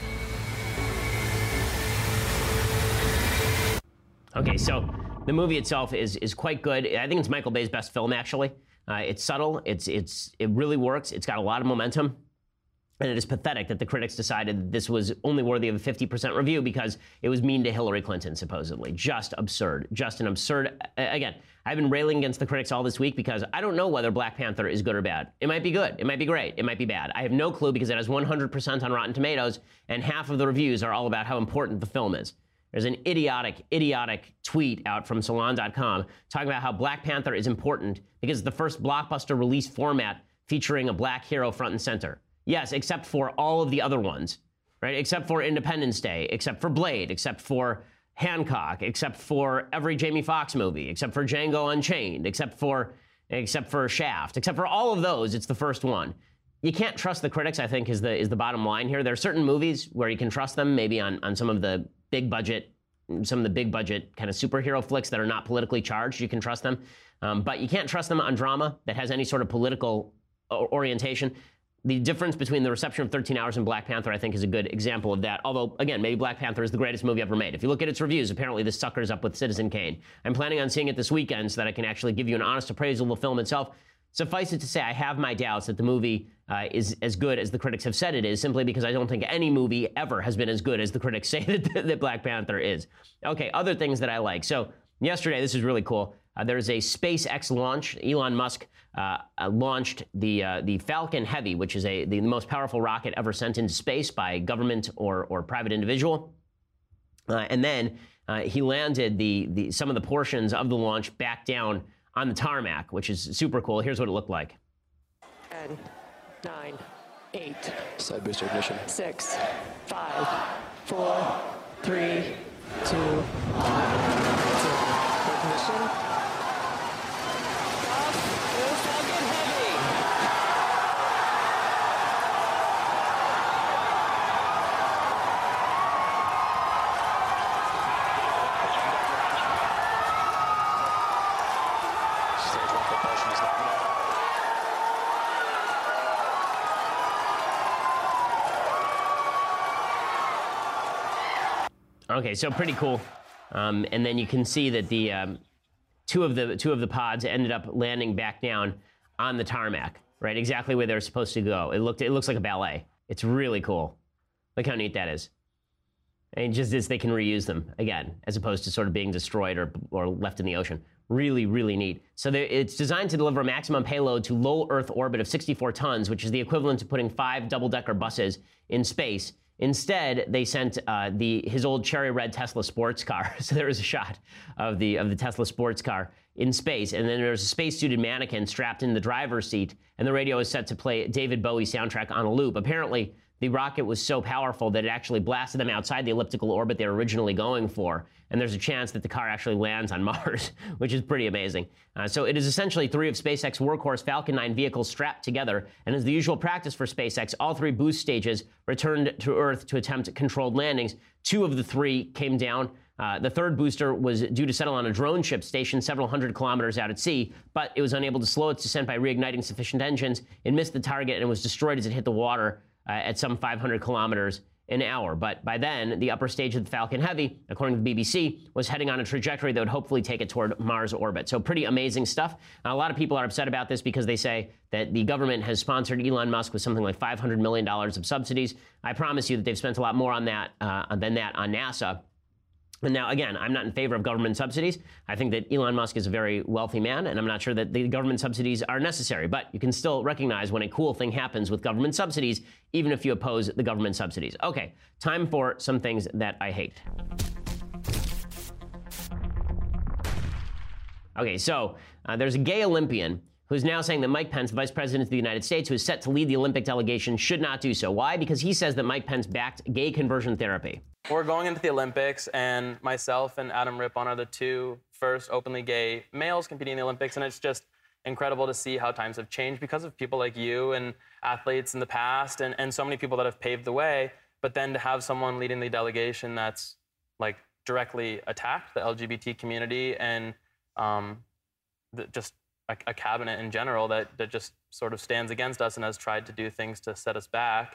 Okay, so the movie itself is quite good. I think it's Michael Bay's best film, actually. It's subtle. It really works. It's got a lot of momentum. And it is pathetic that the critics decided that this was only worthy of a 50% review because it was mean to Hillary Clinton, supposedly. Just absurd. Just an absurd... Again, I've been railing against the critics all this week because I don't know whether Black Panther is good or bad. It might be good. It might be great. It might be bad. I have no clue because it has 100% on Rotten Tomatoes, and half of the reviews are all about how important the film is. There's an idiotic tweet out from Salon.com talking about how Black Panther is important because it's the first blockbuster release format featuring a black hero front and center. Yes, except for all of the other ones, right? Except for Independence Day, except for Blade, except for Hancock, except for every Jamie Foxx movie, except for Django Unchained, except for Shaft, except for all of those, it's the first one. You can't trust the critics, I think, is the bottom line here. There are certain movies where you can trust them, maybe on some of the big budget kind of superhero flicks that are not politically charged. You can trust them. But you can't trust them on drama that has any sort of political orientation. The difference between the reception of 13 Hours and Black Panther, I think, is a good example of that. Although, again, maybe Black Panther is the greatest movie ever made. If you look at its reviews, apparently this sucker's up with Citizen Kane. I'm planning on seeing it this weekend so that I can actually give you an honest appraisal of the film itself. Suffice it to say, I have my doubts that the movie is as good as the critics have said it is, simply because I don't think any movie ever has been as good as the critics say that Black Panther is. Okay, other things that I like. So yesterday, this is really cool. There's a SpaceX launch. Elon Musk launched the Falcon Heavy, which is the most powerful rocket ever sent into space by government or private individual. And then he landed some of the portions of the launch back down on the tarmac, which is super cool. Here's what it looked like. 10, 9, 8. Side booster ignition. 6, 5, 4, 3, 2, 1. Ignition. Okay, so pretty cool. And then you can see that the two of the pods ended up landing back down on the tarmac, right? Exactly where they're supposed to go. It looks like a ballet. It's really cool. Look how neat that is. And just as they can reuse them again, as opposed to sort of being destroyed or left in the ocean. Really, really neat. So it's designed to deliver a maximum payload to low Earth orbit of 64 tons, which is the equivalent to putting 5 double-decker buses in space. Instead, they sent his old cherry red Tesla sports car. So there was a shot of the Tesla sports car in space, and then there's a spacesuited mannequin strapped in the driver's seat, and the radio is set to play David Bowie soundtrack on a loop. Apparently, the rocket was so powerful that it actually blasted them outside the elliptical orbit they were originally going for, and there's a chance that the car actually lands on Mars, which is pretty amazing. So it is essentially 3 of SpaceX workhorse Falcon 9 vehicles strapped together, and as the usual practice for SpaceX, all 3 boost stages returned to Earth to attempt controlled landings. 2 of the 3 came down The third booster was due to settle on a drone ship stationed several hundred kilometers out at sea, but it was unable to slow its descent by reigniting sufficient engines. It missed the target and was destroyed as it hit the water at some 500 kilometers an hour. But by then, the upper stage of the Falcon Heavy, according to the BBC, was heading on a trajectory that would hopefully take it toward Mars orbit. So pretty amazing stuff. Now, a lot of people are upset about this because they say that the government has sponsored Elon Musk with something like $500 million of subsidies. I promise you that they've spent a lot more on that than that on NASA. And now, again, I'm not in favor of government subsidies. I think that Elon Musk is a very wealthy man, and I'm not sure that the government subsidies are necessary. But you can still recognize when a cool thing happens with government subsidies, even if you oppose the government subsidies. Okay, time for some things that I hate. Okay, so there's a gay Olympian who's now saying that Mike Pence, the vice president of the United States, who is set to lead the Olympic delegation, should not do so. Why? Because he says that Mike Pence backed gay conversion therapy. We're going into the Olympics, and myself and Adam Rippon are the two first openly gay males competing in the Olympics, and it's just incredible to see how times have changed because of people like you and athletes in the past and so many people that have paved the way. But then to have someone leading the delegation that's like directly attacked the LGBT community and just a cabinet in general that just sort of stands against us and has tried to do things to set us back.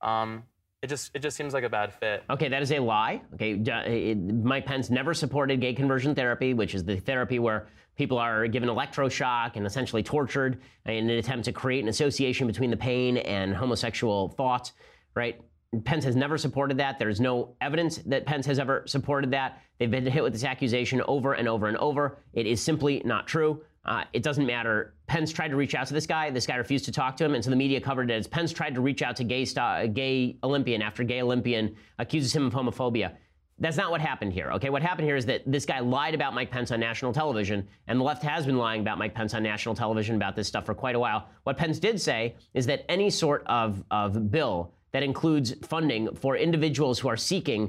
It just seems like a bad fit. Okay, that is a lie. Okay, Mike Pence never supported gay conversion therapy, which is the therapy where people are given electroshock and essentially tortured in an attempt to create an association between the pain and homosexual thoughts, right? Pence has never supported that. There's no evidence that Pence has ever supported that. They've been hit with this accusation over and over and over. It is simply not true. It doesn't matter. Pence tried to reach out to this guy. This guy refused to talk to him, and so the media covered it as Pence tried to reach out to gay Olympian after gay Olympian accuses him of homophobia. That's not what happened here, okay? What happened here is that this guy lied about Mike Pence on national television, and the left has been lying about Mike Pence on national television about this stuff for quite a while. What Pence did say is that any sort of bill that includes funding for individuals who are seeking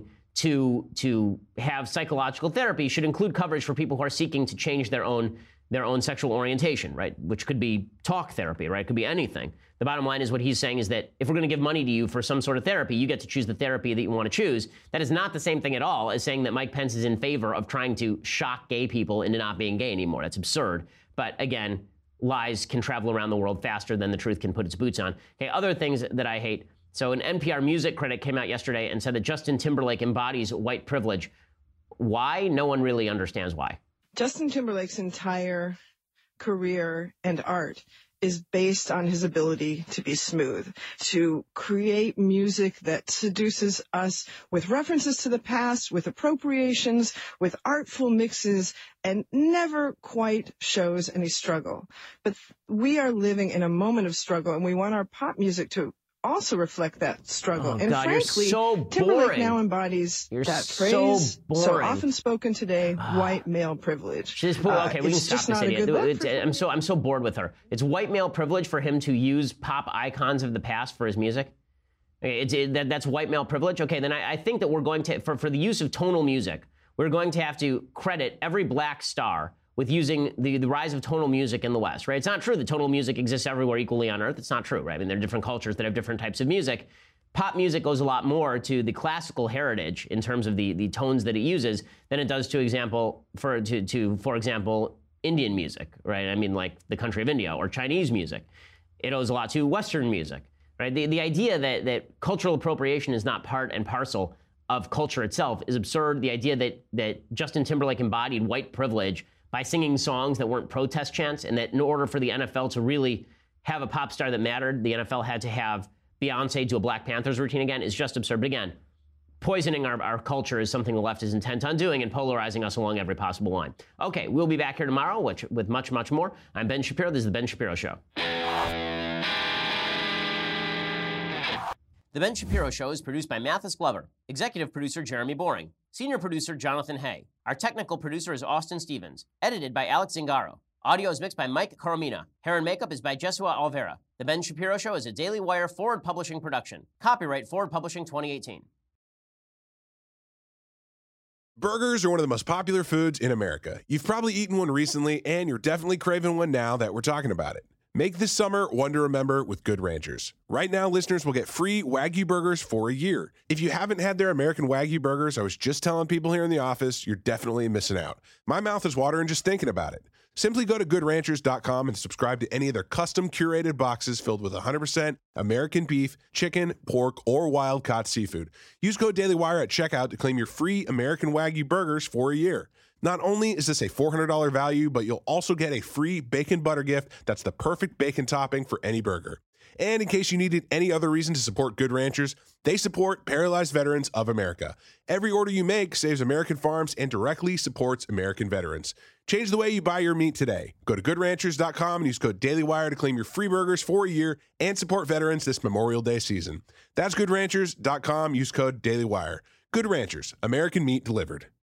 to have psychological therapy should include coverage for people who are seeking to change their own sexual orientation, right? Which could be talk therapy, right? It could be anything. The bottom line is what he's saying is that if we're going to give money to you for some sort of therapy, you get to choose the therapy that you want to choose. That is not the same thing at all as saying that Mike Pence is in favor of trying to shock gay people into not being gay anymore. That's absurd. But again, lies can travel around the world faster than the truth can put its boots on. Okay, other things that I hate. So an NPR music critic came out yesterday and said that Justin Timberlake embodies white privilege. Why? No one really understands why. Justin Timberlake's entire career and art is based on his ability to be smooth, to create music that seduces us with references to the past, with appropriations, with artful mixes, and never quite shows any struggle. But we are living in a moment of struggle, and we want our pop music to also reflect that struggle. Oh, and God, frankly, you're so Timberlake boring. now embodies that so phrase, so boring. often spoken today, white male privilege. Okay, we can stop this idiot. I'm so bored with her. It's white male privilege for him to use pop icons of the past for his music. That's white male privilege. Okay, then I think that we're going to, for the use of tonal music, we're going to have to credit every black star with using the rise of tonal music in the West, right? It's not true that tonal music exists everywhere equally on Earth. It's not true, right? I mean, there are different cultures that have different types of music. Pop music goes a lot more to the classical heritage in terms of the tones that it uses than it does, for example, Indian music, right? I mean, like the country of India or Chinese music. It owes a lot to Western music, right? The idea that cultural appropriation is not part and parcel of culture itself is absurd. The idea that Justin Timberlake embodied white privilege by singing songs that weren't protest chants, and that in order for the NFL to really have a pop star that mattered, the NFL had to have Beyonce do a Black Panthers routine again, is just absurd. But again, poisoning our culture is something the left is intent on doing and polarizing us along every possible line. Okay, we'll be back here tomorrow with much, much more. I'm Ben Shapiro. This is The Ben Shapiro Show. The Ben Shapiro Show is produced by Mathis Glover, executive producer Jeremy Boring, senior producer Jonathan Hay. Our technical producer is Austin Stevens, edited by Alex Zingaro. Audio is mixed by Mike Coromina. Hair and makeup is by Jesua Alvera. The Ben Shapiro Show is a Daily Wire Forward Publishing production. Copyright Forward Publishing 2018. Burgers are one of the most popular foods in America. You've probably eaten one recently, and you're definitely craving one now that we're talking about it. Make this summer one to remember with Good Ranchers. Right now, listeners will get free Wagyu burgers for a year. If you haven't had their American Wagyu burgers, I was just telling people here in the office, you're definitely missing out. My mouth is watering just thinking about it. Simply go to goodranchers.com and subscribe to any of their custom curated boxes filled with 100% American beef, chicken, pork, or wild-caught seafood. Use code DailyWire at checkout to claim your free American Wagyu burgers for a year. Not only is this a $400 value, but you'll also get a free bacon butter gift that's the perfect bacon topping for any burger. And in case you needed any other reason to support Good Ranchers, they support Paralyzed Veterans of America. Every order you make saves American farms and directly supports American veterans. Change the way you buy your meat today. Go to goodranchers.com and use code DailyWire to claim your free burgers for a year and support veterans this Memorial Day season. That's goodranchers.com. Use code DailyWire. Good Ranchers, American meat delivered.